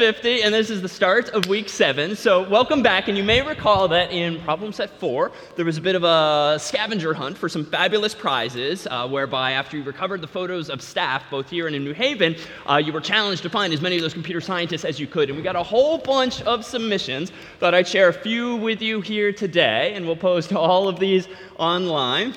CS50, and this is the start of week 7. So welcome back, and you may recall that in problem set 4, there was a bit of a scavenger hunt for some fabulous prizes, whereby after you recovered the photos of staff, both here and in New Haven, you were challenged to find as many of those computer scientists as you could. And we got a whole bunch of submissions. Thought I'd share a few with you here today, and we'll post all of these online.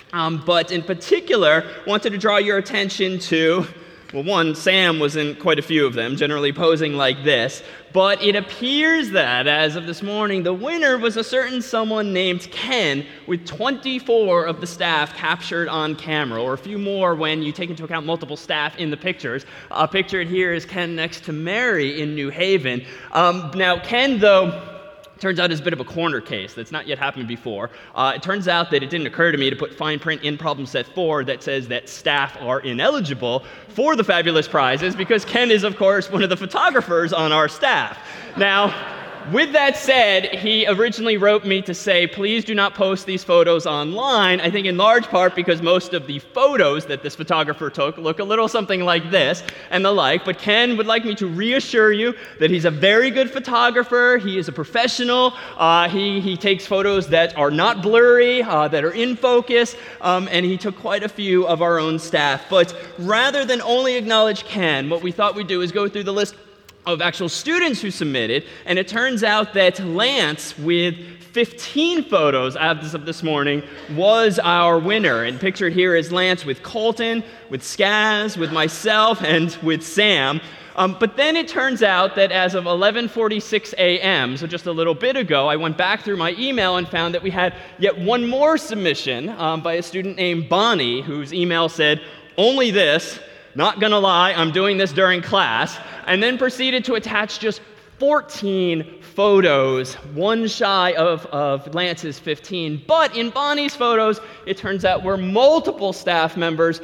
But in particular, wanted to draw your attention to, well, one, Sam was in quite a few of them, generally posing like this. But it appears that, as of this morning, the winner was a certain someone named Ken, with 24 of the staff captured on camera, or a few more when you take into account multiple staff in the pictures. Pictured here is Ken next to Mary in New Haven. Now, Ken, though, turns out is a bit of a corner case that's not yet happened before. It turns out that it didn't occur to me to put fine print in problem set 4 that says that staff are ineligible for the fabulous prizes because Ken is, of course, one of the photographers on our staff. Now, with that said, he originally wrote me to say, please do not post these photos online, I think in large part because most of the photos that this photographer took look a little something like this and the like. But Ken would like me to reassure you that he's a very good photographer. He is a professional. He takes photos that are not blurry, that are in focus, and he took quite a few of our own staff. But rather than only acknowledge Ken, what we thought we'd do is go through the list of actual students who submitted, and it turns out that Lance, with 15 photos as of this morning, was our winner. And pictured here is Lance with Colton, with Skaz, with myself, and with Sam. But then it turns out that as of 11:46 a.m., so just a little bit ago, I went back through my email and found that we had yet one more submission by a student named Bonnie, whose email said, only this, not gonna lie, I'm doing this during class, and then proceeded to attach just 14 photos, one shy of Lance's 15. But in Bonnie's photos, it turns out we're multiple staff members,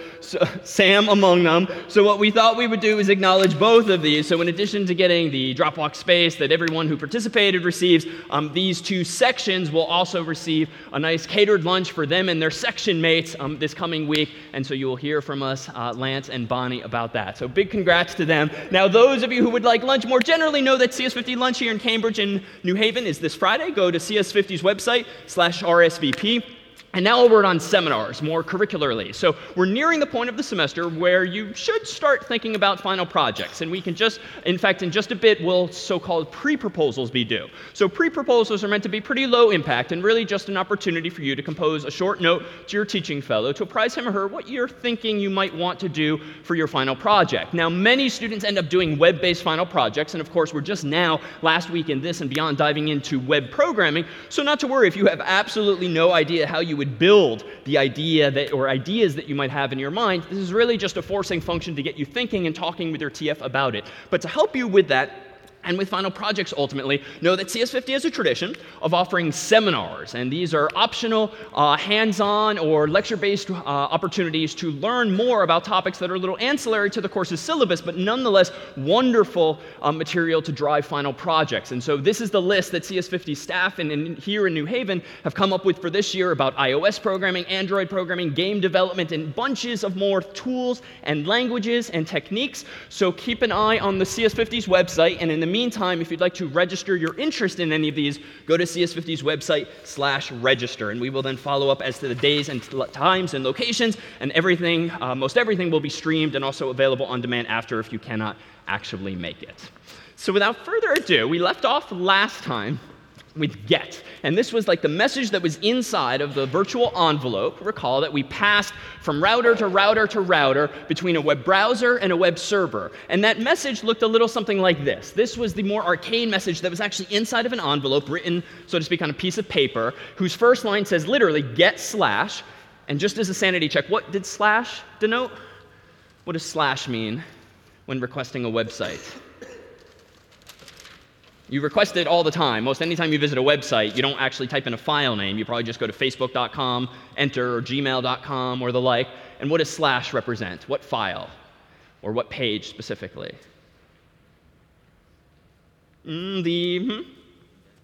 Sam among them. So what we thought we would do is acknowledge both of these. So in addition to getting the Dropbox space that everyone who participated receives, these two sections will also receive a nice catered lunch for them and their section mates this coming week. And so you will hear from us, Lance and Bonnie, about that. So big congrats to them. Now, those of you who would like lunch more generally know that CS50 lunch here in Cambridge and New Haven is this Friday. Go to CS50's website /RSVP. And now a word on seminars, more curricularly. So we're nearing the point of the semester where you should start thinking about final projects. And we can just, in fact, in just a bit, will so-called pre-proposals be due. So pre-proposals are meant to be pretty low impact and really just an opportunity for you to compose a short note to your teaching fellow to apprise him or her what you're thinking you might want to do for your final project. Now, many students end up doing web-based final projects. And of course, we're just now, last week in this and beyond, diving into web programming. So not to worry if you have absolutely no idea how you would build the idea that, or ideas that you might have in your mind. This is really just a forcing function to get you thinking and talking with your TF about it. But to help you with that, and with final projects ultimately, know that CS50 has a tradition of offering seminars. And these are optional, hands-on or lecture-based opportunities to learn more about topics that are a little ancillary to the course's syllabus, but nonetheless wonderful material to drive final projects. And so this is the list that CS50 staff here in New Haven have come up with for this year about iOS programming, Android programming, game development, and bunches of more tools and languages and techniques. So keep an eye on the CS50's website, and in the meantime, if you'd like to register your interest in any of these, go to CS50's website /register, and we will then follow up as to the days and times and locations, and everything, most everything will be streamed and also available on demand after if you cannot actually make it. So without further ado, we left off last time with get. And this was like the message that was inside of the virtual envelope. Recall that we passed from router to router to router between a web browser and a web server. And that message looked a little something like this. This was the more arcane message that was actually inside of an envelope written, so to speak, on a piece of paper, whose first line says literally get slash. And just as a sanity check, what did slash denote? What does slash mean when requesting a website? You request it all the time. Most anytime you visit a website, you don't actually type in a file name. You probably just go to facebook.com, enter, or gmail.com, or the like. And what does slash represent? What file? Or what page specifically?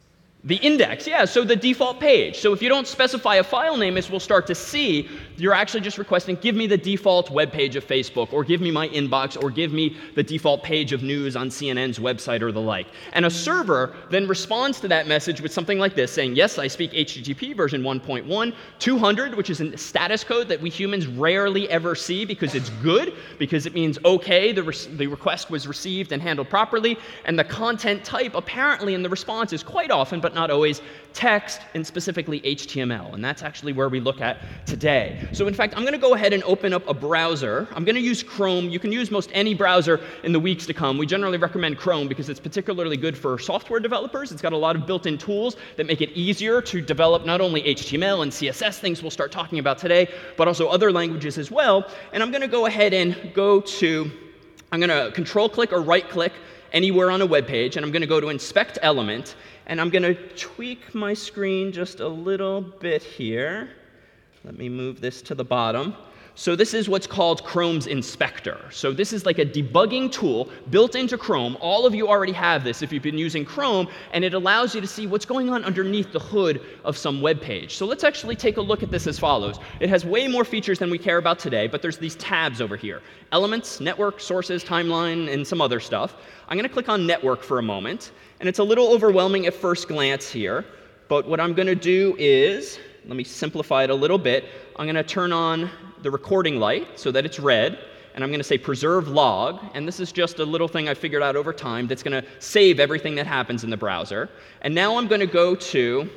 The index, yeah, so the default page. So if you don't specify a file name, as we'll start to see, you're actually just requesting, give me the default web page of Facebook, or give me my inbox, or give me the default page of news on CNN's website or the like. And a server then responds to that message with something like this, saying, yes, I speak HTTP version 1.1, 200, which is a status code that we humans rarely ever see because it's good, because it means, okay, the request was received and handled properly, and the content type apparently in the response is quite often, but not always, text, and specifically HTML. And that's actually where we look at today. So in fact, I'm going to go ahead and open up a browser. I'm going to use Chrome. You can use most any browser in the weeks to come. We generally recommend Chrome because it's particularly good for software developers. It's got a lot of built-in tools that make it easier to develop not only HTML and CSS, things we'll start talking about today, but also other languages as well. And I'm going to go ahead and I'm going to control-click or right-click anywhere on a web page, and I'm going to go to Inspect Element, and I'm going to tweak my screen just a little bit here. Let me move this to the bottom. So this is what's called Chrome's Inspector. So this is like a debugging tool built into Chrome. All of you already have this if you've been using Chrome, and it allows you to see what's going on underneath the hood of some web page. So let's actually take a look at this as follows. It has way more features than we care about today, but there's these tabs over here: Elements, Network, Sources, Timeline, and some other stuff. I'm going to click on Network for a moment, and it's a little overwhelming at first glance here, but what I'm going to do is, let me simplify it a little bit. I'm going to turn on the recording light so that it's red, and I'm going to say preserve log, and this is just a little thing I figured out over time that's going to save everything that happens in the browser. And now I'm going to go to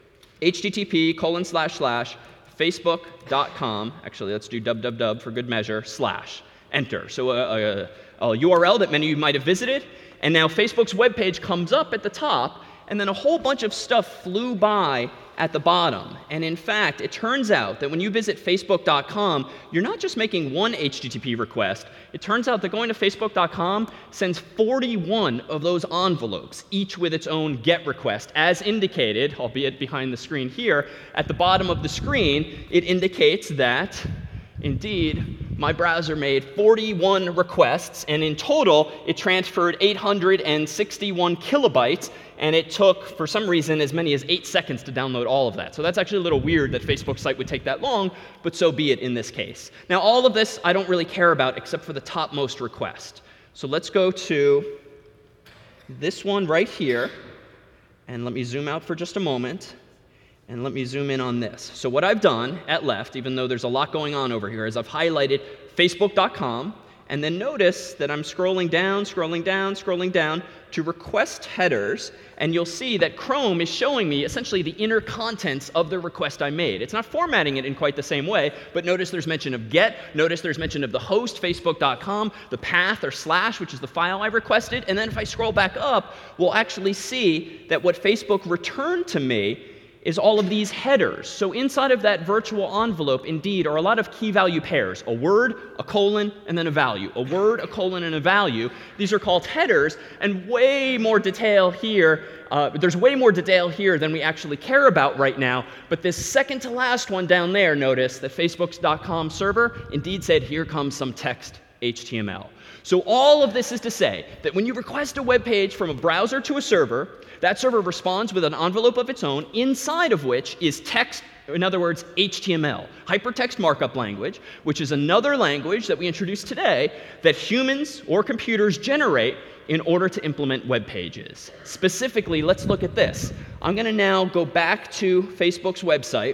http://facebook.com. Actually, let's do www for good measure, / enter. So a URL that many of you might have visited, and now Facebook's web page comes up at the top, and then a whole bunch of stuff flew by at the bottom. And in fact, it turns out that when you visit facebook.com, you're not just making one HTTP request. It turns out that going to facebook.com sends 41 of those envelopes, each with its own GET request. As indicated, albeit behind the screen here, at the bottom of the screen, it indicates that, indeed, my browser made 41 requests, and in total, it transferred 861 kilobytes, and it took, for some reason, as many as 8 seconds to download all of that. So that's actually a little weird that Facebook's site would take that long, but so be it in this case. Now, all of this I don't really care about except for the topmost request. So let's go to this one right here, and let me zoom out for just a moment. And let me zoom in on this. So what I've done at left, even though there's a lot going on over here, is I've highlighted facebook.com, and then notice that I'm scrolling down, scrolling down, scrolling down to request headers, and you'll see that Chrome is showing me essentially the inner contents of the request I made. It's not formatting it in quite the same way, but notice there's mention of GET, notice there's mention of the host, facebook.com, the path or /, which is the file I requested, and then if I scroll back up, we'll actually see that what Facebook returned to me is all of these headers. So inside of that virtual envelope, indeed, are a lot of key value pairs: a word, a colon, and then a value. A word, a colon, and a value. These are called headers, and way more detail here. There's way more detail here than we actually care about right now. But this second to last one down there, notice that Facebook.com server indeed said, here comes some text HTML. So all of this is to say that when you request a web page from a browser to a server, that server responds with an envelope of its own, inside of which is text, in other words, HTML, hypertext markup language, which is another language that we introduced today that humans or computers generate in order to implement web pages. Specifically, let's look at this. I'm going to now go back to Facebook's website,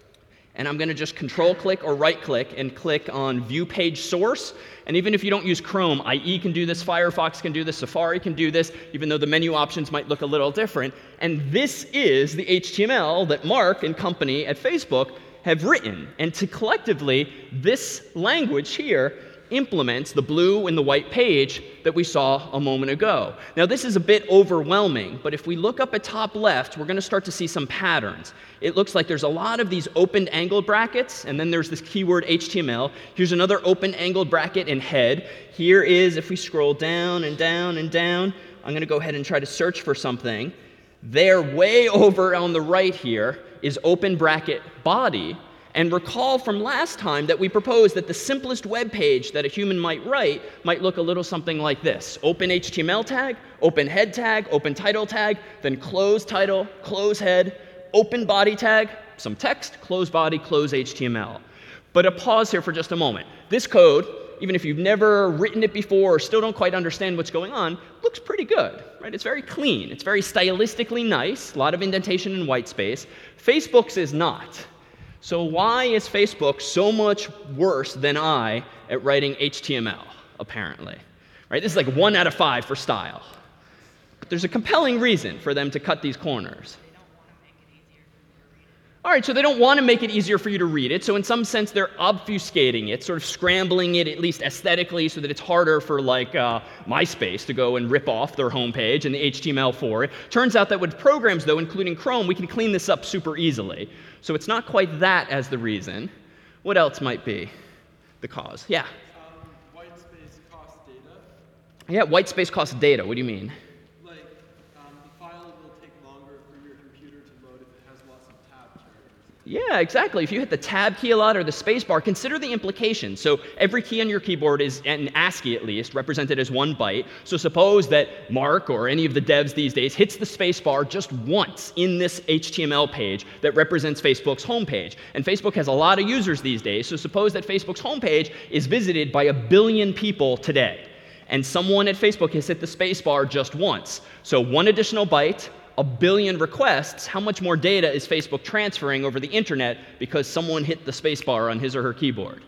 and I'm going to just control-click or right-click and click on View Page Source. And even if you don't use Chrome, IE can do this, Firefox can do this, Safari can do this, even though the menu options might look a little different. And this is the HTML that Mark and company at Facebook have written. And collectively, this language here implements the blue and the white page that we saw a moment ago. Now, this is a bit overwhelming, but if we look up at top left, we're going to start to see some patterns. It looks like there's a lot of these open angled brackets, and then there's this keyword HTML. Here's another open angled bracket in head. Here is, if we scroll down and down and down, I'm going to go ahead and try to search for something. There, way over on the right here, is open bracket body. And recall from last time that we proposed that the simplest web page that a human might write might look a little something like this. Open HTML tag, open head tag, open title tag, then close title, close head, open body tag, some text, close body, close HTML. But a pause here for just a moment. This code, even if you've never written it before or still don't quite understand what's going on, looks pretty good, right? It's very clean. It's very stylistically nice, a lot of indentation and white space. Facebook's is not. So why is Facebook so much worse than I at writing HTML, apparently? Right? This is like 1 out of 5 for style. But there's a compelling reason for them to cut these corners. All right, so they don't want to make it easier for you to read it. So in some sense, they're obfuscating it, sort of scrambling it, at least aesthetically, so that it's harder for like MySpace to go and rip off their homepage and the HTML for it. Turns out that with programs, though, including Chrome, we can clean this up super easily. So it's not quite that as the reason. What else might be the cause? Yeah? White space costs data. Yeah, white space costs data. What do you mean? Like, the file will take longer for your computer to load if it has lots of tab characters. Yeah, exactly. If you hit the tab key a lot or the space bar, consider the implications. So every key on your keyboard is, in ASCII at least, represented as 1 byte. So suppose that Mark or any of the devs these days hits the space bar just once in this HTML page that represents Facebook's homepage. And Facebook has a lot of users these days. So suppose that Facebook's homepage is visited by 1 billion people today. And someone at Facebook has hit the space bar just once. So 1 additional byte, 1 billion requests. How much more data is Facebook transferring over the internet because someone hit the space bar on his or her keyboard?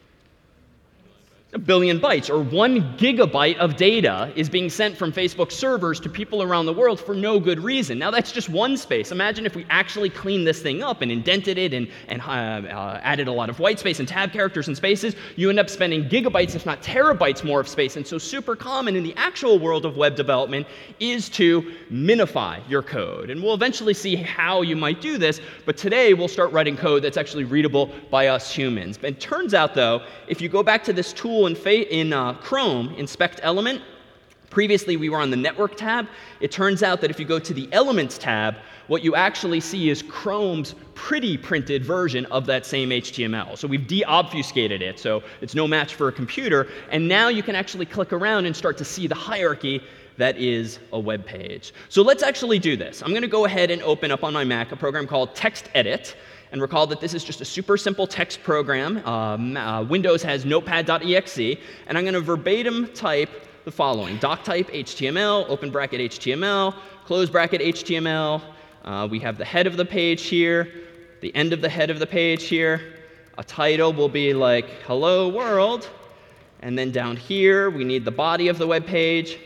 1 billion bytes, or 1 gigabyte of data is being sent from Facebook servers to people around the world for no good reason. Now that's just one space. Imagine if we actually cleaned this thing up and indented it and added a lot of white space and tab characters and spaces. You end up spending gigabytes, if not terabytes more of space. And so super common in the actual world of web development is to minify your code. And we'll eventually see how you might do this, but today we'll start writing code that's actually readable by us humans. But it turns out, though, if you go back to this tool in Chrome, Inspect Element, previously we were on the Network tab. It turns out that if you go to the Elements tab, what you actually see is Chrome's pretty printed version of that same HTML. So we've de-obfuscated it, so it's no match for a computer. And now you can actually click around and start to see the hierarchy that is a web page. So let's actually do this. I'm going to go ahead and open up on my Mac a program called TextEdit. And recall that this is just a super simple text program. Windows has notepad.exe. And I'm going to verbatim type the following. Doctype HTML, open bracket HTML, close bracket HTML. We have the head of the page here, the end of the head of the page here. A title will be like, hello world. And then down here, we need the body of the web page.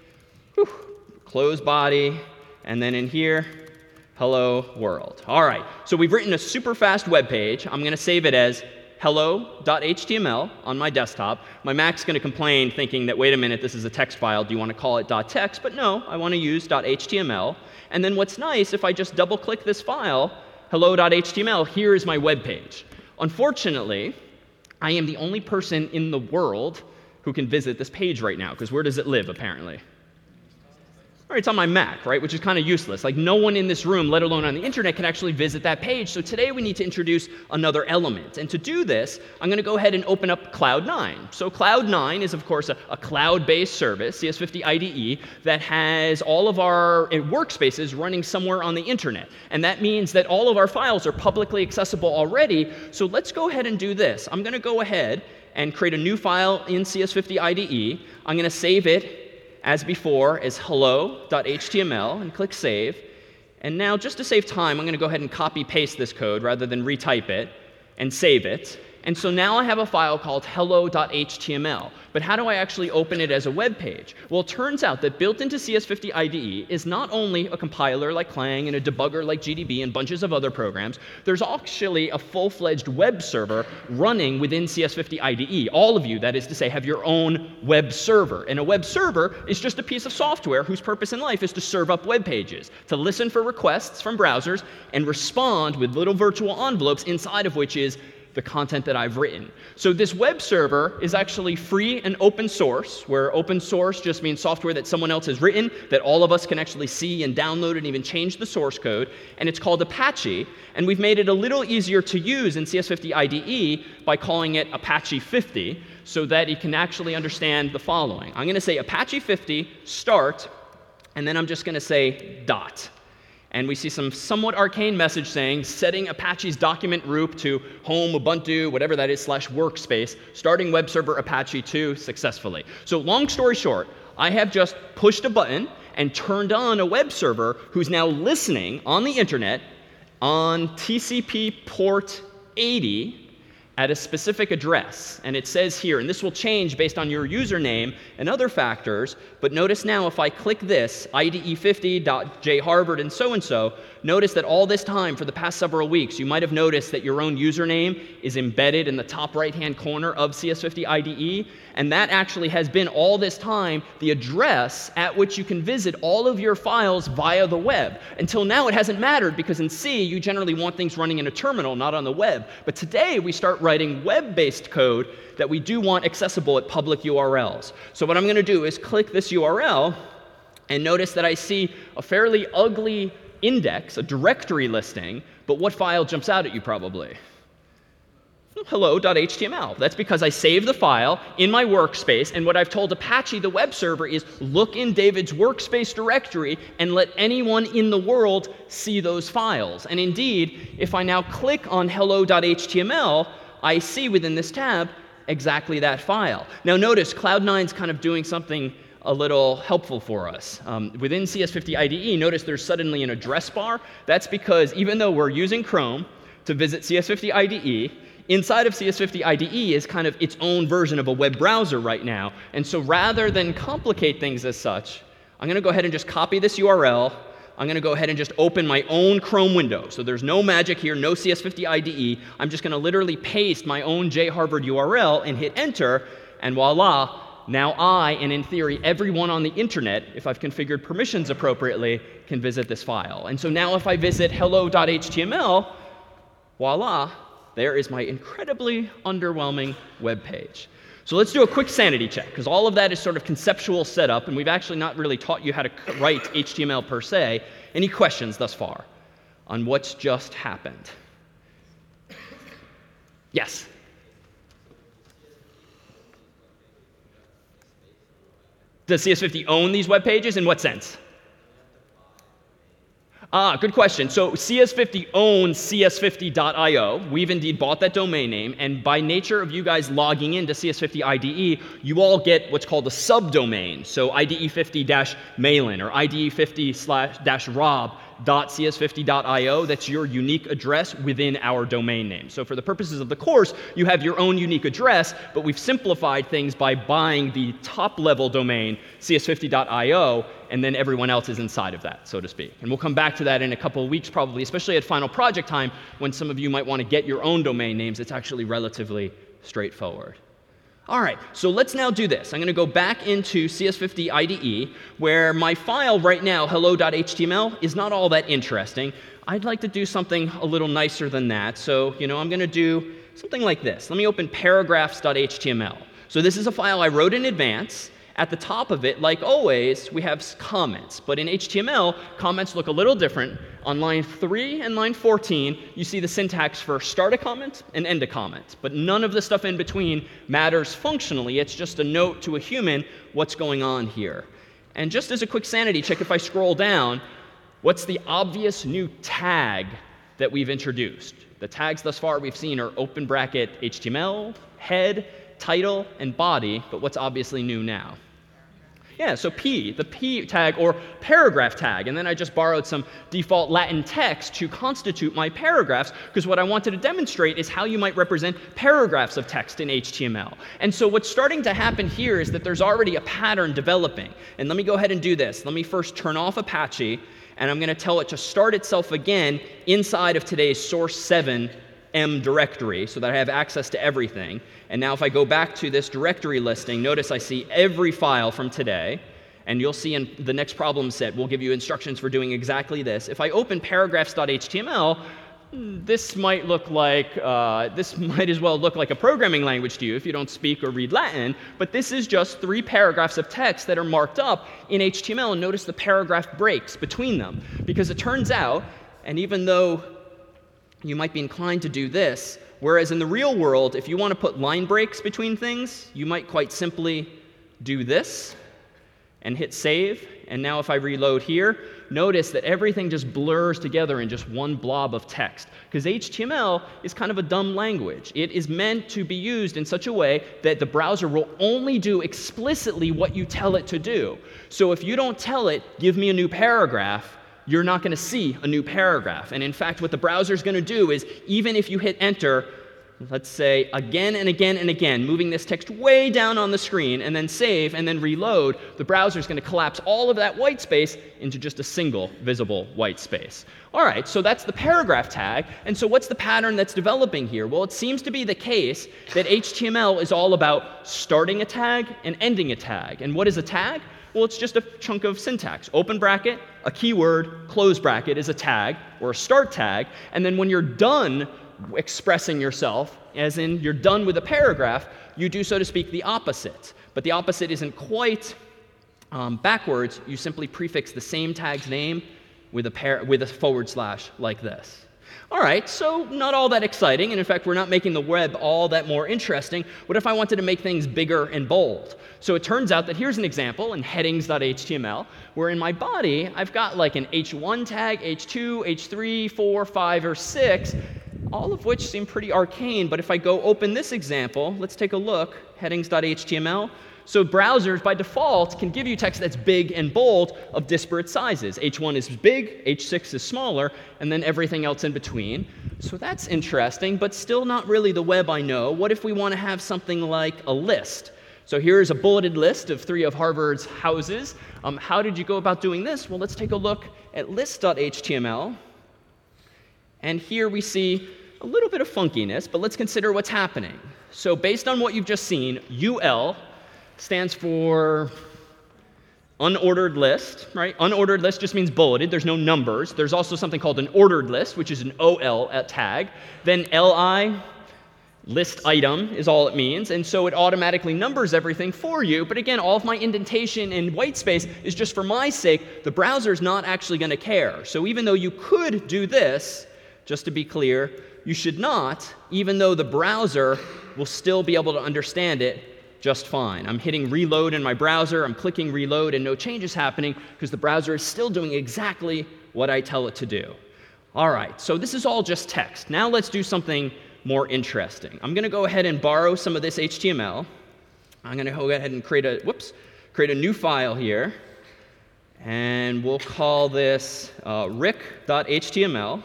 Close body. And then in here, hello world. All right, so we've written a super fast web page. I'm going to save it as hello.html on my desktop. My Mac's going to complain thinking that, wait a minute, this is a text file. Do you want to call it .text? But no, I want to use .html. And then what's nice, if I just double-click this file, hello.html, here is my web page. Unfortunately, I am the only person in the world who can visit this page right now, because where does it live, apparently? All right, it's on my Mac, right, which is kind of useless. Like, no one in this room, let alone on the internet, can actually visit that page. So today we need to introduce another element. And to do this, I'm going to go ahead and open up Cloud9. So Cloud9 is, of course, a cloud-based service, CS50 IDE, that has all of our workspaces running somewhere on the internet. And that means that all of our files are publicly accessible already. So let's go ahead and do this. I'm going to go ahead and create a new file in CS50 IDE. I'm going to save it as before as hello.html and click Save. And now, just to save time, I'm going to go ahead and copy-paste this code rather than retype it and save it. And so now I have a file called hello.html. But how do I actually open it as a web page? Well, it turns out that built into CS50 IDE is not only a compiler like Clang and a debugger like GDB and bunches of other programs. There's actually a full-fledged web server running within CS50 IDE. All of you, that is to say, have your own web server. And a web server is just a piece of software whose purpose in life is to serve up web pages, to listen for requests from browsers and respond with little virtual envelopes inside of which is the content that I've written. So this web server is actually free and open source, where open source just means software that someone else has written that all of us can actually see and download and even change the source code. And it's called Apache. And we've made it a little easier to use in CS50 IDE by calling it Apache 50 so that it can actually understand the following. I'm going to say Apache 50 start, and then I'm just going to say dot. And we see some somewhat arcane message saying, setting Apache's document root to home, Ubuntu, whatever that is, /workspace, starting web server Apache 2 successfully. So long story short, I have just pushed a button and turned on a web server who's now listening on the internet on TCP port 80 at a specific address. And it says here, and this will change based on your username and other factors, but notice now if I click this, IDE50.jharvard and so, notice that all this time for the past several weeks, you might have noticed that your own username is embedded in the top right-hand corner of CS50 IDE. And that actually has been all this time the address at which you can visit all of your files via the web. Until now, it hasn't mattered because in C, you generally want things running in a terminal, not on the web. But today, we start writing web-based code that we do want accessible at public URLs. So what I'm going to do is click this URL, and notice that I see a fairly ugly index, a directory listing. But what file jumps out at you probably? Hello.html. That's because I saved the file in my workspace, and what I've told Apache, the web server, is look in David's workspace directory and let anyone in the world see those files. And indeed, if I now click on hello.html, I see within this tab exactly that file. Now notice, Cloud9's kind of doing something a little helpful for us. Within CS50 IDE, notice there's suddenly an address bar. That's because even though we're using Chrome to visit CS50 IDE, inside of CS50 IDE is kind of its own version of a web browser right now. And so rather than complicate things as such, I'm going to go ahead and just copy this URL. I'm going to go ahead and just open my own Chrome window. So there's no magic here, no CS50 IDE. I'm just going to literally paste my own jharvard URL and hit enter. And voila, now I, and in theory everyone on the internet, if I've configured permissions appropriately, can visit this file. And so now if I visit hello.html, voila, there is my incredibly underwhelming web page. So let's do a quick sanity check, because all of that is sort of conceptual setup, and we've actually not really taught you how to write HTML per se. Any questions thus far on what's just happened? Yes? Does CS50 own these web pages? In what sense? Good question. So CS50 owns cs50.io. We've indeed bought that domain name. And by nature of you guys logging into CS50 IDE, you all get what's called a subdomain. So IDE50-Malin or IDE50/-rob.cs50.io. That's your unique address within our domain name. So for the purposes of the course, you have your own unique address, but we've simplified things by buying the top-level domain, cs50.io, and then everyone else is inside of that, so to speak. And we'll come back to that in a couple of weeks probably, especially at final project time, when some of you might want to get your own domain names. It's actually relatively straightforward. All right, so let's now do this. I'm going to go back into CS50 IDE, where my file right now, hello.html, is not all that interesting. I'd like to do something a little nicer than that. So, I'm going to do something like this. Let me open paragraphs.html. So this is a file I wrote in advance. At the top of it, like always, we have comments. But in HTML, comments look a little different. On line 3 and line 14, you see the syntax for start a comment and end a comment. But none of the stuff in between matters functionally. It's just a note to a human what's going on here. And just as a quick sanity check, if I scroll down, what's the obvious new tag that we've introduced? The tags thus far we've seen are open bracket HTML, head, title, and body. But what's obviously new now? Yeah, so P, the P tag or paragraph tag. And then I just borrowed some default Latin text to constitute my paragraphs, because what I wanted to demonstrate is how you might represent paragraphs of text in HTML. And so what's starting to happen here is that there's already a pattern developing. And let me go ahead and do this. Let me first turn off Apache, and I'm going to tell it to start itself again inside of today's source 7 M directory so that I have access to everything. And now if I go back to this directory listing, notice I see every file from today. And you'll see in the next problem set, we'll give you instructions for doing exactly this. If I open paragraphs.html, this might this might as well look like a programming language to you if you don't speak or read Latin, but this is just 3 paragraphs of text that are marked up in HTML, and notice the paragraph breaks between them. Because it turns out, and even though you might be inclined to do this, whereas in the real world, if you want to put line breaks between things, you might quite simply do this and hit save. And now if I reload here, notice that everything just blurs together in just one blob of text. Because HTML is kind of a dumb language. It is meant to be used in such a way that the browser will only do explicitly what you tell it to do. So if you don't tell it, give me a new paragraph, you're not going to see a new paragraph. And in fact, what the browser is going to do is, even if you hit enter, let's say again and again and again, moving this text way down on the screen, and then save, and then reload, the browser is going to collapse all of that white space into just a single visible white space. All right, so that's the paragraph tag. And so what's the pattern that's developing here? Well, it seems to be the case that HTML is all about starting a tag and ending a tag. And what is a tag? Well, it's just a chunk of syntax. Open bracket, a keyword, close bracket is a tag, or a start tag. And then when you're done expressing yourself, as in you're done with a paragraph, you do, so to speak, the opposite. But the opposite isn't quite backwards. You simply prefix the same tag's name with a forward slash like this. All right, so not all that exciting, and in fact, we're not making the web all that more interesting. What if I wanted to make things bigger and bold? So it turns out that here's an example in headings.html, where in my body, I've got like an H1 tag, H2, H3, 4, 5, or 6, all of which seem pretty arcane. But if I go open this example, let's take a look, headings.html. So browsers, by default, can give you text that's big and bold of disparate sizes. H1 is big, H6 is smaller, and then everything else in between. So that's interesting, but still not really the web I know. What if we want to have something like a list? So here's a bulleted list of 3 of Harvard's houses. How did you go about doing this? Well, let's take a look at list.html. And here we see a little bit of funkiness, but let's consider what's happening. So based on what you've just seen, UL stands for unordered list, right? Unordered list just means bulleted. There's no numbers. There's also something called an ordered list, which is an OL tag. Then LI, list item, is all it means. And so it automatically numbers everything for you. But again, all of my indentation and white space is just for my sake. The browser's not actually going to care. So even though you could do this, just to be clear, you should not, even though the browser will still be able to understand it just fine. I'm hitting reload in my browser, I'm clicking reload, and no change is happening because the browser is still doing exactly what I tell it to do. All right, so this is all just text. Now let's do something more interesting. I'm going to go ahead and borrow some of this HTML. I'm going to go ahead and create a new file here, and we'll call this rick.html.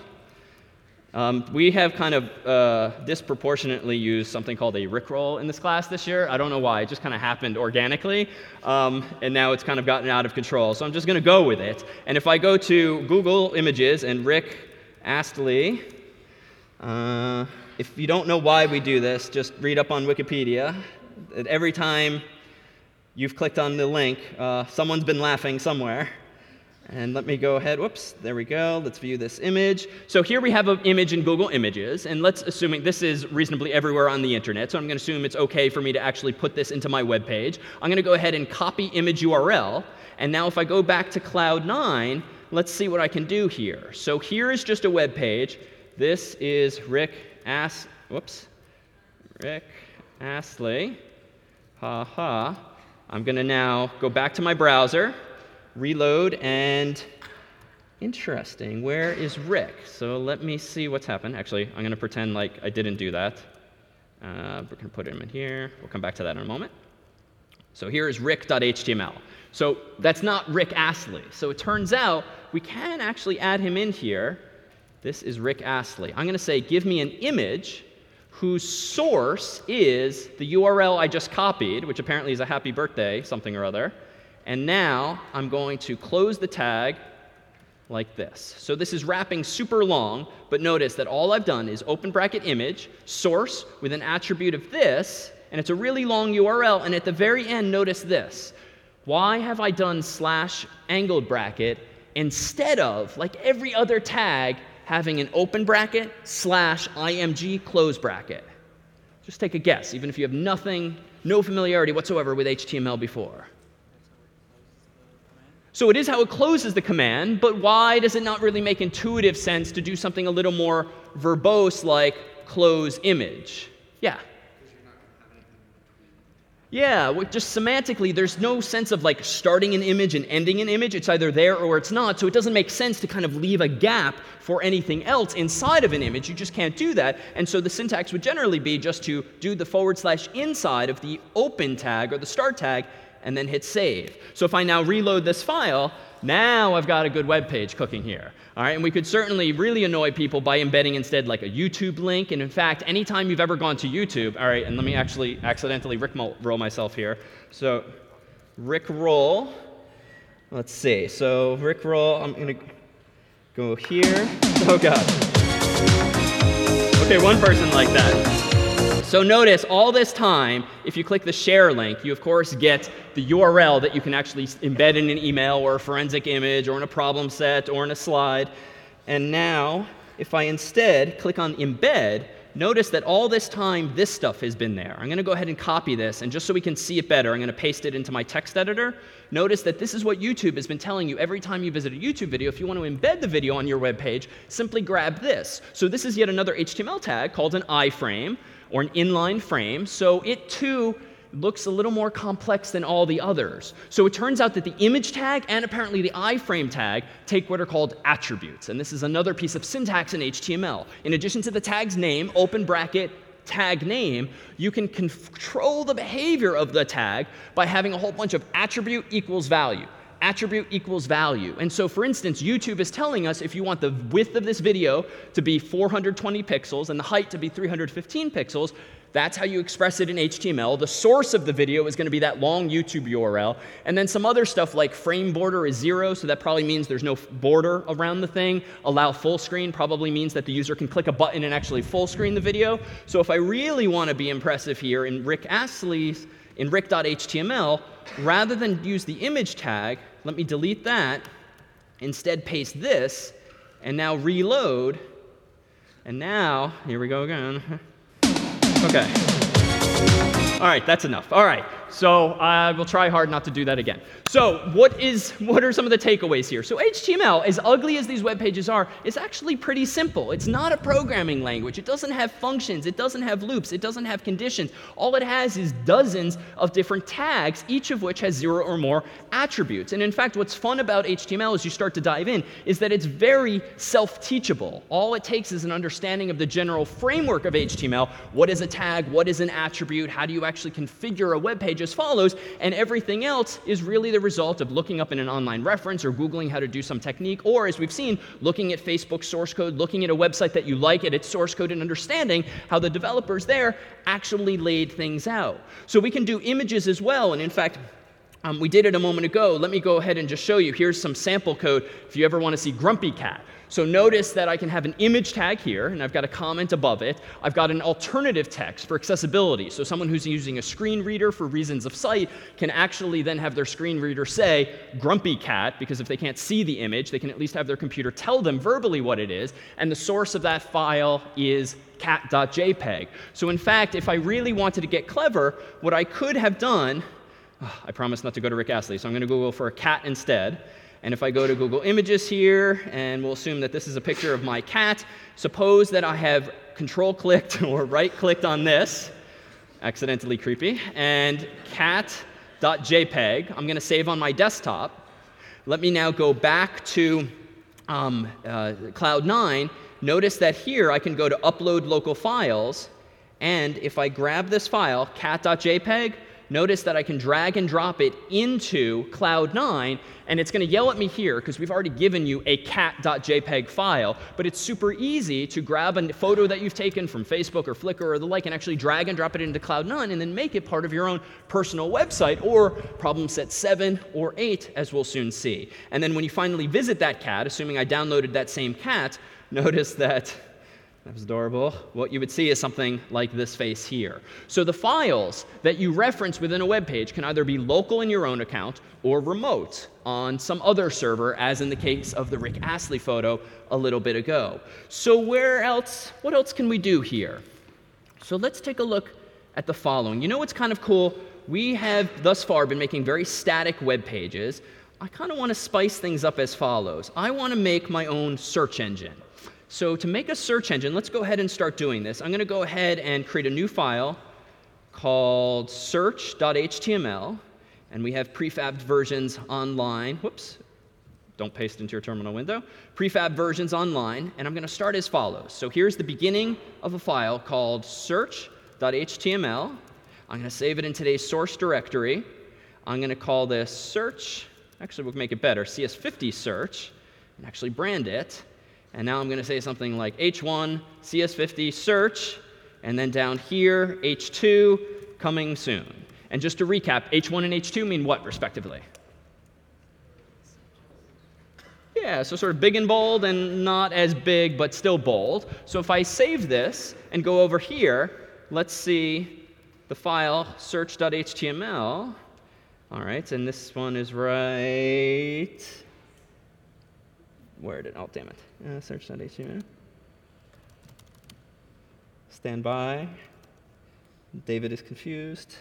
We have kind of disproportionately used something called a rickroll in this class this year. I don't know why. It just kind of happened organically. And now it's kind of gotten out of control. So I'm just going to go with it. And if I go to Google Images and Rick Astley, if you don't know why we do this, just read up on Wikipedia. Every time you've clicked on the link, someone's been laughing somewhere. And let me go ahead. Whoops, there we go. Let's view this image. So here we have an image in Google Images. And let's assume this is reasonably everywhere on the internet. So I'm going to assume it's OK for me to actually put this into my web page. I'm going to go ahead and copy image URL. And now if I go back to Cloud9, let's see what I can do here. So here is just a web page. This is Rick Astley. I'm going to now go back to my browser, reload, and interesting, where is Rick? So let me see what's happened. Actually, I'm going to pretend like I didn't do that. We're going to put him in here. We'll come back to that in a moment. So here is rick.html. So that's not Rick Astley. So it turns out we can actually add him in here. This is Rick Astley. I'm going to say, give me an image whose source is the URL I just copied, which apparently is a happy birthday something or other. And now I'm going to close the tag like this. So this is wrapping super long, but notice that all I've done is open bracket image, source with an attribute of this, and it's a really long URL. And at the very end, notice this. Why have I done / angled bracket instead of, like every other tag, having an open bracket slash img close bracket? Just take a guess, even if you have no familiarity whatsoever with HTML before. So it is how it closes the command, but why does it not really make intuitive sense to do something a little more verbose like close image? Yeah. Yeah, just semantically, there's no sense of like starting an image and ending an image. It's either there or it's not. So it doesn't make sense to kind of leave a gap for anything else inside of an image. You just can't do that. And so the syntax would generally be just to do the / inside of the open tag or the start tag and then hit save. So if I now reload this file, now I've got a good web page cooking here. All right, and we could certainly really annoy people by embedding instead like a YouTube link. And in fact, anytime you've ever gone to YouTube, all right, and let me actually accidentally rickroll myself here. So rickroll, let's see. So rickroll, I'm going to go here. Oh, God. Okay, one person like that. So notice all this time, if you click the share link, you of course get the URL that you can actually embed in an email or a forensic image or in a problem set or in a slide. And now, if I instead click on embed, notice that all this time this stuff has been there. I'm going to go ahead and copy this, and just so we can see it better, I'm going to paste it into my text editor. Notice that this is what YouTube has been telling you every time you visit a YouTube video. If you want to embed the video on your web page, simply grab this. So this is yet another HTML tag called an iframe, or an inline frame, so it too looks a little more complex than all the others. So it turns out that the image tag and apparently the iframe tag take what are called attributes, and this is another piece of syntax in HTML. In addition to the tag's name, open bracket, tag name, you can control the behavior of the tag by having a whole bunch of attribute equals value. Attribute equals value. And so, for instance, YouTube is telling us if you want the width of this video to be 420 pixels and the height to be 315 pixels, that's how you express it in HTML. The source of the video is going to be that long YouTube URL. And then some other stuff like frame border is 0, so that probably means there's no border around the thing. Allow full screen probably means that the user can click a button and actually full screen the video. So if I really want to be impressive here in Rick Astley's, in rick.html, rather than use the image tag, let me delete that, instead paste this, and now reload. And now, here we go again. Okay. All right, that's enough. All right, so I will try hard not to do that again. So what are some of the takeaways here? So HTML, as ugly as these web pages are, is actually pretty simple. It's not a programming language. It doesn't have functions. It doesn't have loops. It doesn't have conditions. All it has is dozens of different tags, each of which has 0 or more attributes. And in fact, what's fun about HTML as you start to dive in is that it's very self-teachable. All it takes is an understanding of the general framework of HTML. What is a tag? What is an attribute? How do you actually configure a web page as follows? And everything else is really the result of looking up in an online reference or Googling how to do some technique, or as we've seen, looking at Facebook source code, looking at a website that you like at its source code and understanding how the developers there actually laid things out. So we can do images as well, and in fact, we did it a moment ago. Let me go ahead and just show you. Here's some sample code if you ever want to see Grumpy Cat. So notice that I can have an image tag here, and I've got a comment above it. I've got an alternative text for accessibility. So someone who's using a screen reader for reasons of sight can actually then have their screen reader say Grumpy Cat, because if they can't see the image, they can at least have their computer tell them verbally what it is. And the source of that file is cat.jpg. So in fact, if I really wanted to get clever, what I could have done, I promise not to go to Rick Astley, so I'm going to Google for a cat instead. And if I go to Google Images here, and we'll assume that this is a picture of my cat, suppose that I have control-clicked or right-clicked on this, accidentally creepy, and cat.jpg. I'm going to save on my desktop. Let me now go back to Cloud9. Notice that here I can go to Upload Local Files, and if I grab this file, cat.jpg, notice that I can drag and drop it into Cloud9, and it's going to yell at me here because we've already given you a cat.jpg file, but it's super easy to grab a photo that you've taken from Facebook or Flickr or the like and actually drag and drop it into Cloud9 and then make it part of your own personal website, or problem set 7 or 8, as we'll soon see. And then when you finally visit that cat, assuming I downloaded that same cat, notice that That was adorable. What you would see is something like this face here. So the files that you reference within a web page can either be local in your own account or remote on some other server, as in the case of the Rick Astley photo a little bit ago. So what else can we do here? So let's take a look at the following. You know what's kind of cool? We have thus far been making very static web pages. I kind of want to spice things up as follows. I want to make my own search engine. So to make a search engine, let's go ahead and start doing this. I'm going to go ahead and create a new file called search.html. And we have prefabbed versions online. Whoops. Don't paste into your terminal window. Prefab versions online. And I'm going to start as follows. So here's the beginning of a file called search.html. I'm going to save it in today's source directory. I'm going to call this search. Actually, we'll make it better. CS50 search. And actually brand it. And now I'm going to say something like h1 CS50 search. And then down here, h2 coming soon. And just to recap, h1 and h2 mean what, respectively? Yeah, so sort of big and bold and not as big, but still bold. So if I save this and go over here, let's see the file search.html. All right, and this one is right. Where did, oh, damn it. Search.html. Stand by. David is confused.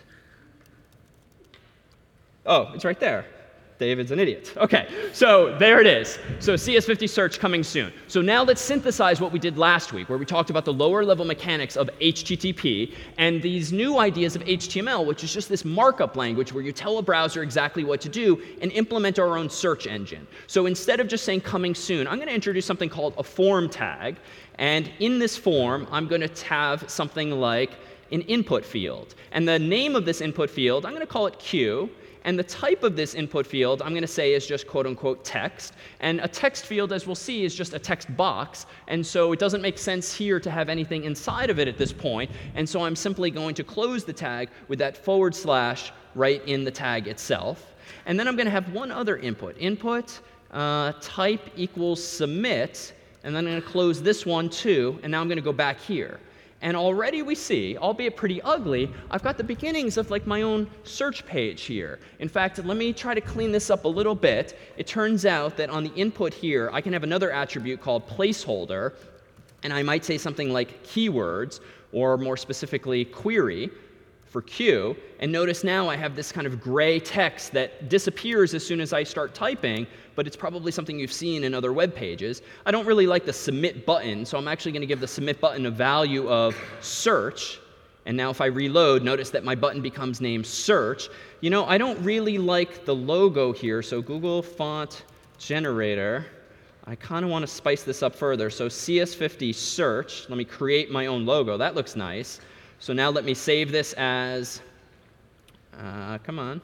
Oh, it's right there. David's an idiot. OK, so there it is. So CS50 search coming soon. So now let's synthesize what we did last week, where we talked about the lower level mechanics of HTTP and these new ideas of HTML, which is just this markup language where you tell a browser exactly what to do and implement our own search engine. So instead of just saying coming soon, I'm going to introduce something called a form tag. And in this form, I'm going to have something like an input field. And the name of this input field, I'm going to call it Q. And the type of this input field, I'm going to say, is just quote unquote text. And a text field, as we'll see, is just a text box. And so it doesn't make sense here to have anything inside of it at this point. And so I'm simply going to close the tag with that / right in the tag itself. And then I'm going to have one other input. Input type equals submit. And then I'm going to close this one too. And now I'm going to go back here. And already we see, albeit pretty ugly, I've got the beginnings of like my own search page here. In fact, let me try to clean this up a little bit. It turns out that on the input here, I can have another attribute called placeholder. And I might say something like keywords, or more specifically, query for Q. And notice now I have this kind of gray text that disappears as soon as I start typing, but it's probably something you've seen in other web pages. I don't really like the submit button, so I'm actually going to give the submit button a value of search. And now if I reload, notice that my button becomes named search. You know, I don't really like the logo here, so Google Font Generator. I kind of want to spice this up further. So CS50 search. Let me create my own logo. That looks nice. So now let me save this as, come on.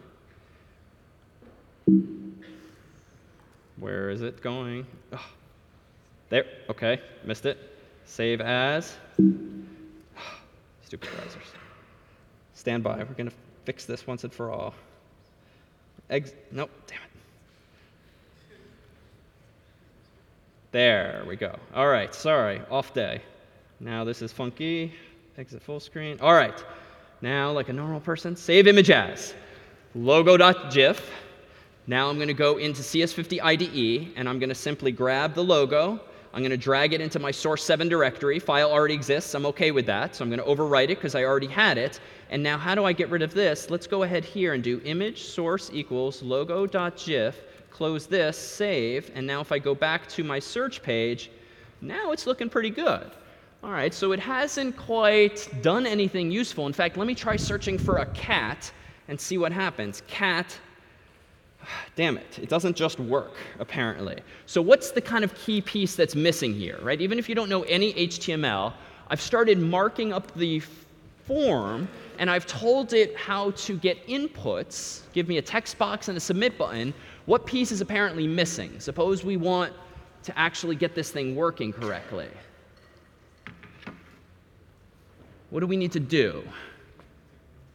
Where is it going? Oh, there, OK, missed it. Save as. Stupid browsers. Stand by, we're going to fix this once and for all. Nope, damn it. There we go. All right, sorry, off day. Now this is funky. Exit full screen. All right. Now, like a normal person, save image as logo.gif. Now I'm going to go into CS50 IDE, and I'm going to simply grab the logo. I'm going to drag it into my source7 directory. File already exists. I'm OK with that. So I'm going to overwrite it because I already had it. And now how do I get rid of this? Let's go ahead here and do image source equals logo.gif. Close this, save. And now if I go back to my search page, now it's looking pretty good. All right, so it hasn't quite done anything useful. In fact, let me try searching for a cat and see what happens. Cat, damn it, it doesn't just work, apparently. So what's the kind of key piece that's missing here, right? Even if you don't know any HTML, I've started marking up the form, and I've told it how to get inputs, give me a text box and a submit button. What piece is apparently missing? Suppose we want to actually get this thing working correctly. What do we need to do?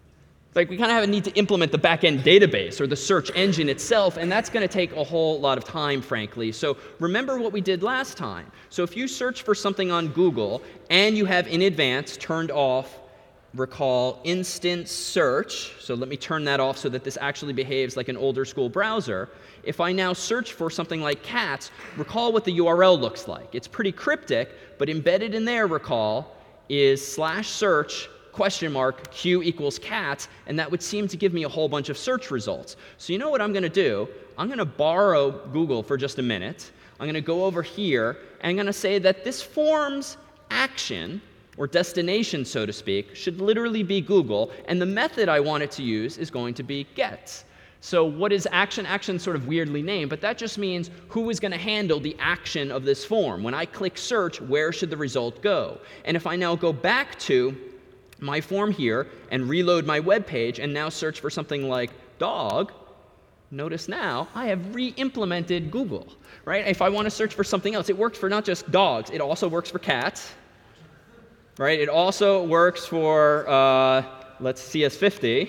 Like we kind of need to implement the back-end database or the search engine itself, and that's going to take a whole lot of time, frankly. So remember what we did last time. So if you search for something on Google and you have in advance turned off, recall, instant search. So let me turn that off so that this actually behaves like an older school browser. If I now search for something like cats, recall what the URL looks like. It's pretty cryptic, but embedded in there, recall, is /search Q equals cats, and that would seem to give me a whole bunch of search results. So you know what I'm going to do? I'm going to borrow Google for just a minute. I'm going to go over here, and I'm going to say that this form's action, or destination, so to speak, should literally be Google, and the method I want it to use is going to be get. So what is action? Action's sort of weirdly named, but that just means who is going to handle the action of this form. When I click search, where should the result go? And if I now go back to my form here and reload my web page and now search for something like dog, notice now I have re-implemented Google, right? If I want to search for something else, it works for not just dogs, it also works for cats, right? It also works for, CS50.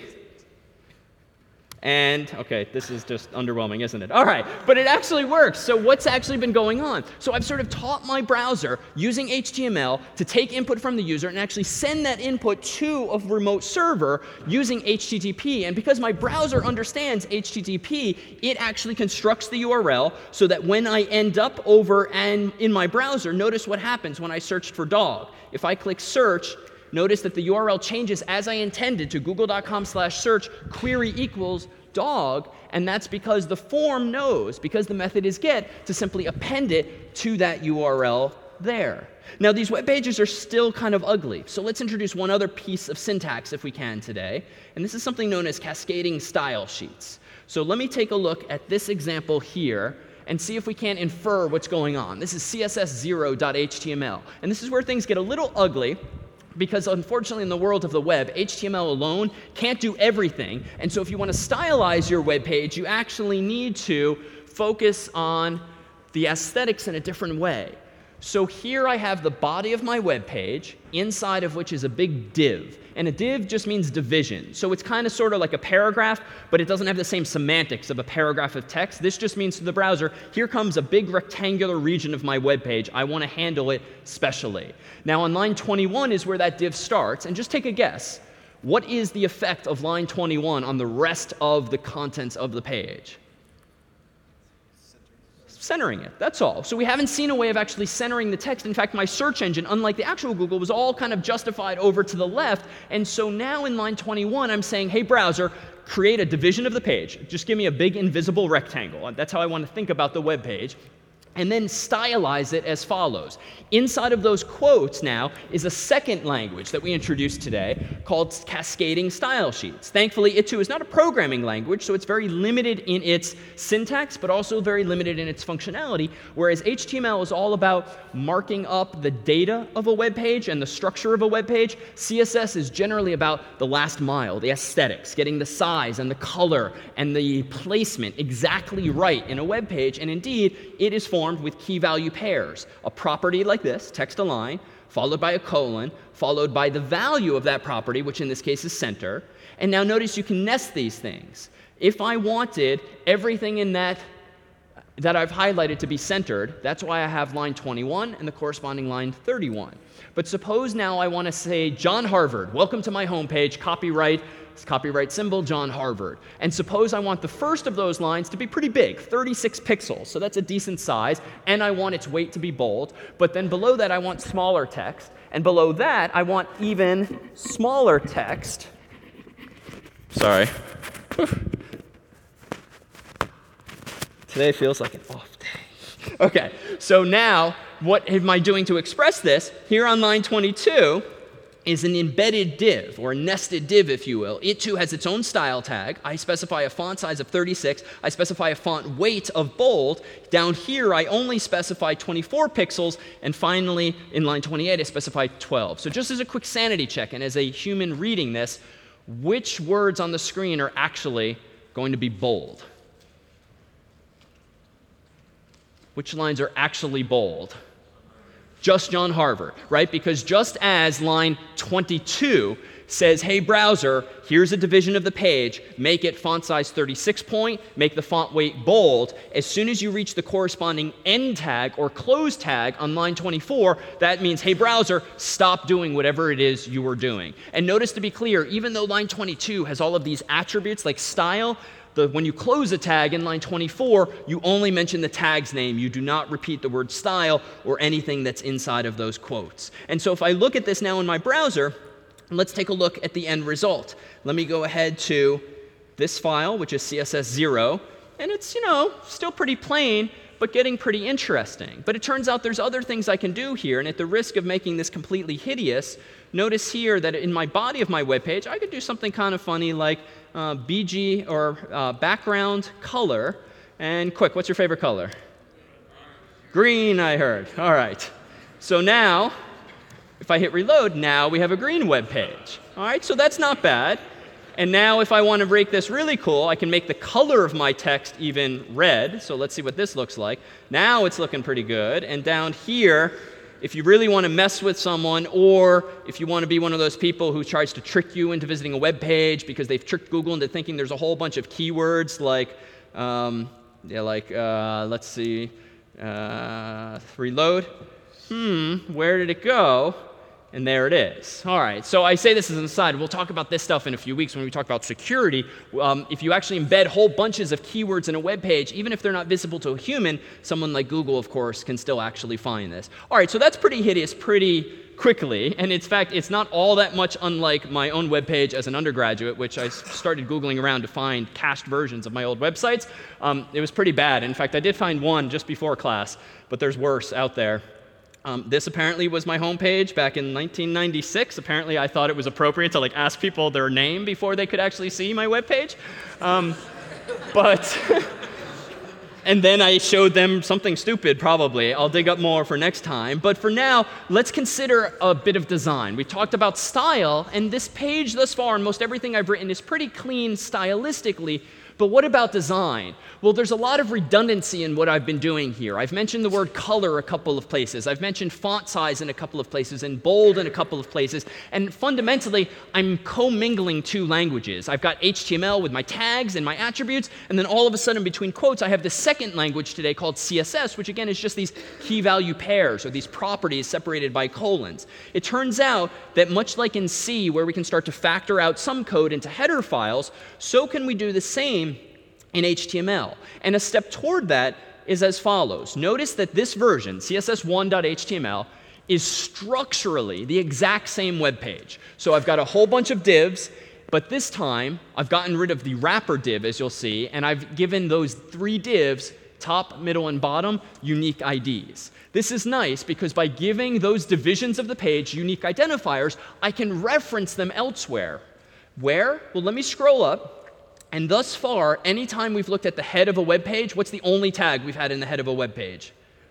And, OK, this is just underwhelming, isn't it? All right, but it actually works. So what's actually been going on? So I've sort of taught my browser using HTML to take input from the user and actually send that input to a remote server using HTTP. And because my browser understands HTTP, it actually constructs the URL so that when I end up over and in my browser, notice what happens when I searched for dog. If I click search, notice that the URL changes as I intended to google.com/search query equals dog, and that's because the form knows, because the method is get, to simply append it to that URL there. Now, these web pages are still kind of ugly, so let's introduce one other piece of syntax if we can today, and this is something known as cascading style sheets. So let me take a look at this example here and see if we can't infer what's going on. This is css0.html, and this is where things get a little ugly, because unfortunately in the world of the web, HTML alone can't do everything. And so if you want to stylize your web page, you actually need to focus on the aesthetics in a different way. So here I have the body of my web page, inside of which is a big div. And a div just means division. So it's kind of sort of like a paragraph, but it doesn't have the same semantics of a paragraph of text. This just means to the browser, here comes a big rectangular region of my web page. I want to handle it specially. Now on line 21 is where that div starts. And just take a guess. What is the effect of line 21 on the rest of the contents of the page? Centering it, that's all. So we haven't seen a way of actually centering the text. In fact, my search engine, unlike the actual Google, was all kind of justified over to the left. And so now in line 21, I'm saying, hey, browser, create a division of the page. Just give me a big invisible rectangle. That's how I want to think about the web page. And then stylize it as follows. Inside of those quotes now is a second language that we introduced today called cascading style sheets. Thankfully, it too is not a programming language, so it's very limited in its syntax, but also very limited in its functionality, whereas HTML is all about marking up the data of a web page and the structure of a web page. CSS is generally about the last mile, the aesthetics, getting the size and the color and the placement exactly right in a web page, and indeed, it is formed with key value pairs. A property like this, text align, followed by a colon, followed by the value of that property, which in this case is center. And now notice you can nest these things. If I wanted everything in that I've highlighted to be centered, that's why I have line 21 and the corresponding line 31. But suppose now I want to say, John Harvard, welcome to my homepage, copyright symbol, John Harvard. And suppose I want the first of those lines to be pretty big, 36 pixels. So that's a decent size. And I want its weight to be bold. But then below that, I want smaller text. And below that, I want even smaller text. Sorry. Today feels like an off day. OK, so now what am I doing to express this? Here on line 22 is an embedded div, or a nested div, if you will. It too has its own style tag. I specify a font size of 36. I specify a font weight of bold. Down here, I only specify 24 pixels. And finally, in line 28, I specify 12. So just as a quick sanity check, and as a human reading this, which words on the screen are actually going to be bold? Which lines are actually bold? Just John Harvard, right? Because just as line 22 says, hey, browser, here's a division of the page. Make it font size 36 point. Make the font weight bold. As soon as you reach the corresponding end tag or close tag on line 24, that means, hey, browser, stop doing whatever it is you were doing. And notice, to be clear, even though line 22 has all of these attributes like style, when you close a tag in line 24, you only mention the tag's name. You do not repeat the word style or anything that's inside of those quotes. And so if I look at this now in my browser, let's take a look at the end result. Let me go ahead to this file, which is CSS0, and it's, still pretty plain, but getting pretty interesting. But it turns out there's other things I can do here, and at the risk of making this completely hideous, notice here that in my body of my web page, I could do something kind of funny like BG or background color. And quick, what's your favorite color? Green, I heard. All right. So now, if I hit reload, now we have a green web page. All right, so that's not bad. And now if I want to make this really cool, I can make the color of my text even red. So let's see what this looks like. Now it's looking pretty good. And down here, if you really want to mess with someone, or if you want to be one of those people who tries to trick you into visiting a web page because they've tricked Google into thinking there's a whole bunch of keywords like, let's see, reload. Where did it go? And there it is. All right, so I say this as an aside. We'll talk about this stuff in a few weeks when we talk about security. If you actually embed whole bunches of keywords in a web page, even if they're not visible to a human, someone like Google, of course, can still actually find this. All right, so that's pretty hideous pretty quickly. And in fact, it's not all that much unlike my own web page as an undergraduate, which I started Googling around to find cached versions of my old websites. It was pretty bad. In fact, I did find one just before class, but there's worse out there. This apparently was my homepage back in 1996. Apparently, I thought it was appropriate to ask people their name before they could actually see my webpage. And then I showed them something stupid, probably. I'll dig up more for next time. But for now, let's consider a bit of design. We talked about style, and this page thus far, and most everything I've written, is pretty clean stylistically. But what about design? Well, there's a lot of redundancy in what I've been doing here. I've mentioned the word color a couple of places. I've mentioned font size in a couple of places and bold in a couple of places. And fundamentally, I'm commingling two languages. I've got HTML with my tags and my attributes, and then all of a sudden between quotes, I have the second language today called CSS, which again is just these key value pairs or these properties separated by colons. It turns out that much like in C, where we can start to factor out some code into header files, so can we do the same in HTML. And a step toward that is as follows. Notice that this version, css1.html, is structurally the exact same web page. So I've got a whole bunch of divs, but this time I've gotten rid of the wrapper div, as you'll see, and I've given those three divs, top, middle, and bottom, unique IDs. This is nice because by giving those divisions of the page unique identifiers, I can reference them elsewhere. Where? Well, let me scroll up. And thus far, anytime we've looked at the head of a web page, what's the only tag we've had in the head of a web page?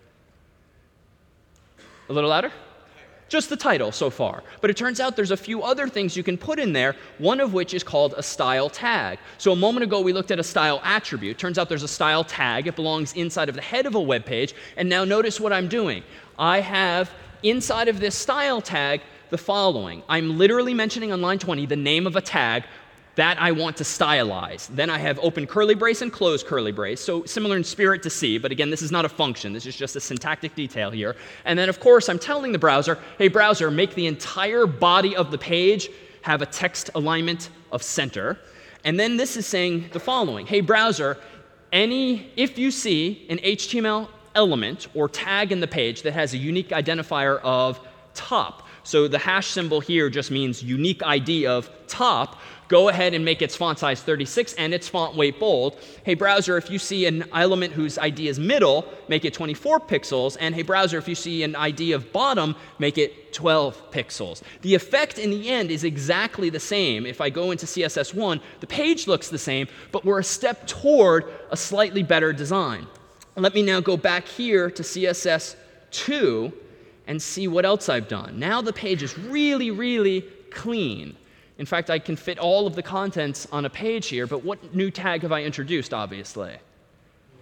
A little louder? Just the title so far. But it turns out there's a few other things you can put in there, one of which is called a style tag. So a moment ago, we looked at a style attribute. Turns out there's a style tag. It belongs inside of the head of a web page. And now notice what I'm doing. I have inside of this style tag the following. I'm literally mentioning on line 20 the name of a tag that I want to stylize. Then I have open curly brace and close curly brace. So similar in spirit to C, but again, this is not a function. This is just a syntactic detail here. And then, of course, I'm telling the browser, hey, browser, make the entire body of the page have a text alignment of center. And then this is saying the following. Hey, browser, if you see an HTML element or tag in the page that has a unique identifier of top, so the hash symbol here just means unique ID of top, go ahead and make its font size 36 and its font weight bold. Hey, browser, if you see an element whose ID is middle, make it 24 pixels. And hey, browser, if you see an ID of bottom, make it 12 pixels. The effect in the end is exactly the same. If I go into CSS1, the page looks the same, but we're a step toward a slightly better design. Let me now go back here to CSS2 and see what else I've done. Now the page is really, really clean. In fact, I can fit all of the contents on a page here, but what new tag have I introduced, obviously?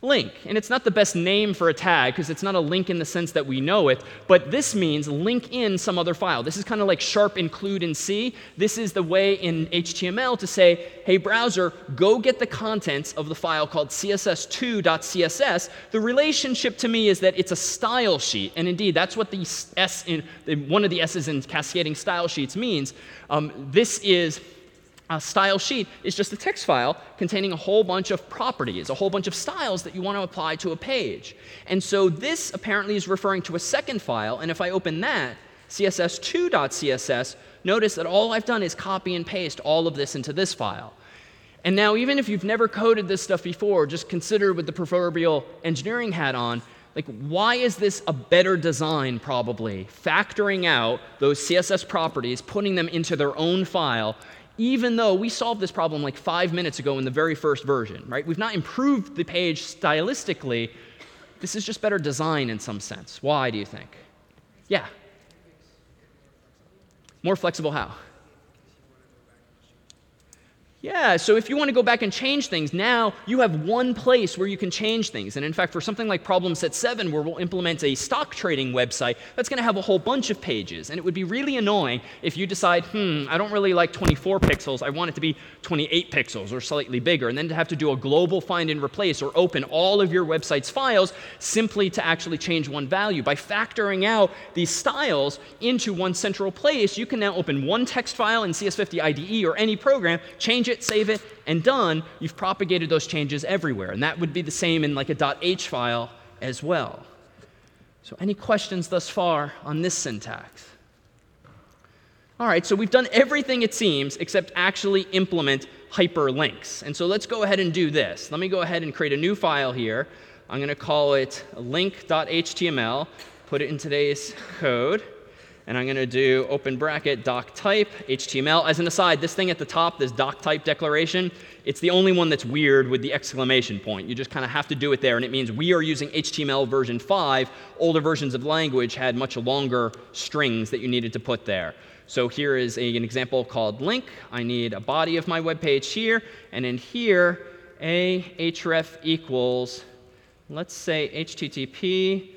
link. And it's not the best name for a tag because it's not a link in the sense that we know it, but this means link in some other file. This is kind of like sharp include in C. This is the way in HTML to say, hey, browser, go get the contents of the file called css2.css. The relationship to me is that it's a style sheet. And indeed, that's what the S in one of the S's in cascading style sheets means. This is a style sheet is just a text file containing a whole bunch of properties, a whole bunch of styles that you want to apply to a page. And so this apparently is referring to a second file. And if I open that, css2.css, notice that all I've done is copy and paste all of this into this file. And now, even if you've never coded this stuff before, just consider with the proverbial engineering hat on, like, why is this a better design, probably? Factoring out those CSS properties, putting them into their own file, even though we solved this problem like 5 minutes ago in the very first version, right? We've not improved the page stylistically. This is just better design in some sense. Why, do you think? Yeah. More flexible how? Yeah, so if you want to go back and change things, now you have one place where you can change things. And in fact, for something like Problem Set 7, where we'll implement a stock trading website, that's going to have a whole bunch of pages. And it would be really annoying if you decide, I don't really like 24 pixels. I want it to be 28 pixels or slightly bigger. And then to have to do a global find and replace or open all of your website's files simply to actually change one value. By factoring out these styles into one central place, you can now open one text file in CS50 IDE or any program, change it, save it, and done. You've propagated those changes everywhere. And that would be the same in like a .h file as well. So any questions thus far on this syntax? All right, so we've done everything, it seems, except actually implement hyperlinks. And so let's go ahead and do this. Let me go ahead and create a new file here. I'm going to call it link.html, put it in today's code. And I'm going to do open bracket doctype HTML. As an aside, this thing at the top, this doctype declaration, it's the only one that's weird with the exclamation point. You just kind of have to do it there, and it means we are using HTML version 5. Older versions of language had much longer strings that you needed to put there. So here is an example called link. I need a body of my web page here, and in here, href equals, let's say http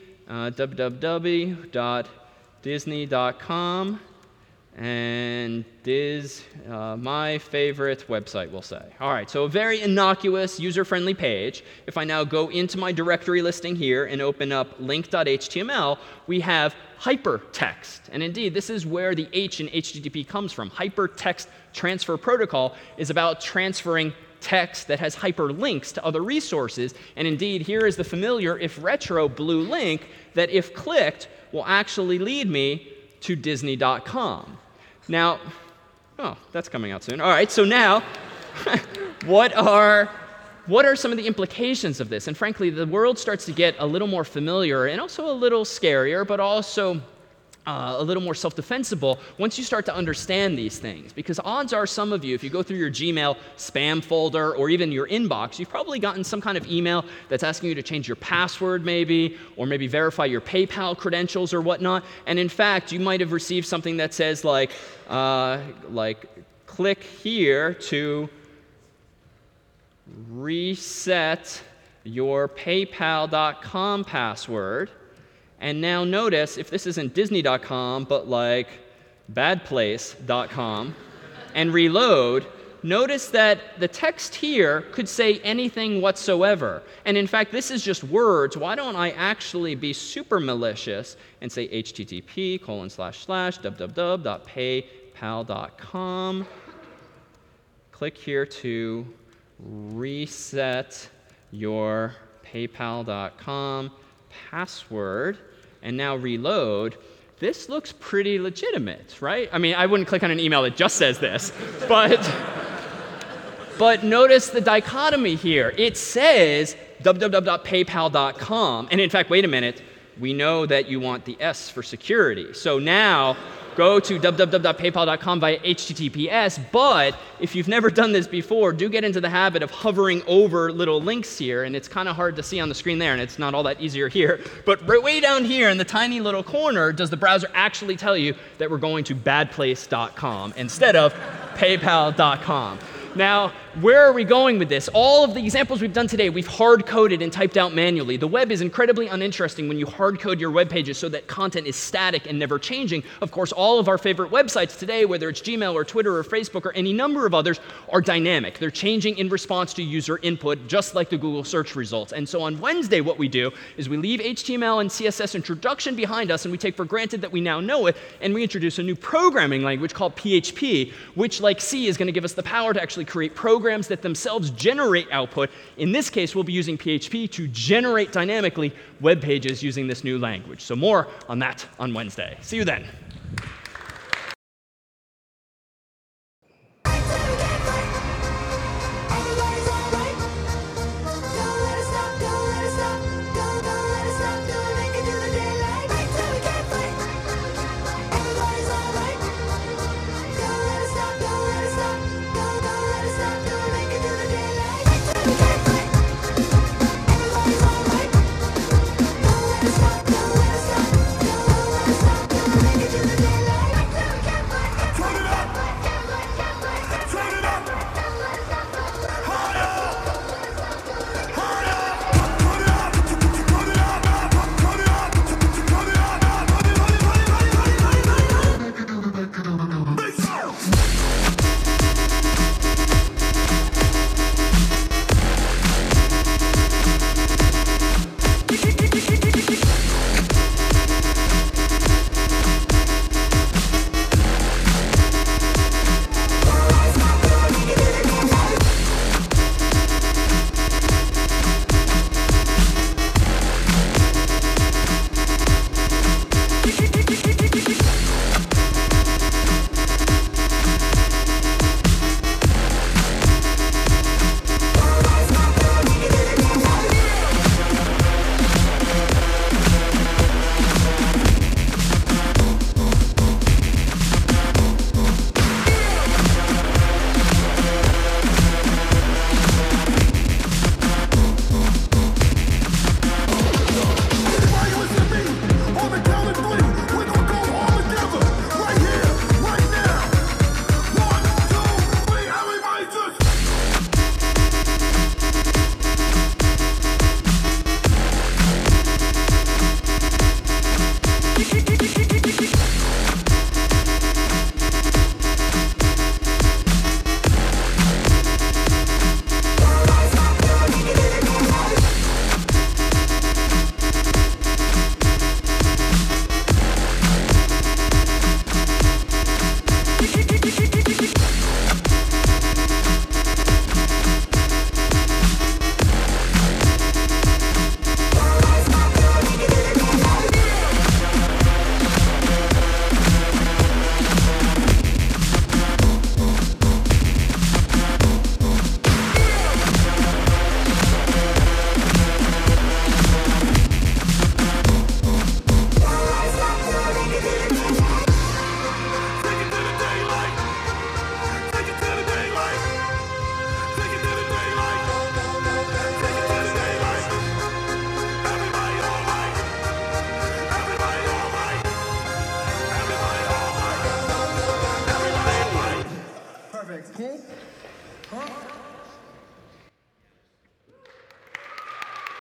www.disney.com and my favorite website, we'll say. All right, so a very innocuous, user-friendly page. If I now go into my directory listing here and open up link.html, we have hypertext. And indeed, this is where the H in HTTP comes from. Hypertext Transfer Protocol is about transferring text that has hyperlinks to other resources. And indeed, here is the familiar if retro blue link that if clicked will actually lead me to Disney.com. Now, oh, that's coming out soon. All right, so now, what are some of the implications of this? And frankly, the world starts to get a little more familiar and also a little scarier, but also a little more self-defensible once you start to understand these things. Because odds are some of you, if you go through your Gmail spam folder or even your inbox, you've probably gotten some kind of email that's asking you to change your password maybe, or maybe verify your PayPal credentials or whatnot. And in fact, you might have received something that says like click here to reset your PayPal.com password. And now notice, if this isn't Disney.com, but like badplace.com, and reload, notice that the text here could say anything whatsoever. And in fact, this is just words. Why don't I actually be super malicious and say http://www.paypal.com. Click here to reset your PayPal.com password, and now reload. This looks pretty legitimate, right? I mean, I wouldn't click on an email that just says this, but notice the dichotomy here. It says www.paypal.com, and in fact, wait a minute, we know that you want the S for security. So now go to www.paypal.com via HTTPS, but if you've never done this before, do get into the habit of hovering over little links here, and it's kind of hard to see on the screen there, and it's not all that easier here. But right way down here in the tiny little corner, does the browser actually tell you that we're going to badplace.com instead of paypal.com? Now, where are we going with this? All of the examples we've done today, we've hard-coded and typed out manually. The web is incredibly uninteresting when you hard-code your web pages so that content is static and never changing. Of course, all of our favorite websites today, whether it's Gmail or Twitter or Facebook or any number of others, are dynamic. They're changing in response to user input, just like the Google search results. And so on Wednesday, what we do is we leave HTML and CSS introduction behind us, and we take for granted that we now know it, and we introduce a new programming language called PHP, which, like C, is going to give us the power to actually create programs that themselves generate output. In this case, we'll be using PHP to generate dynamically web pages using this new language. So more on that on Wednesday. See you then.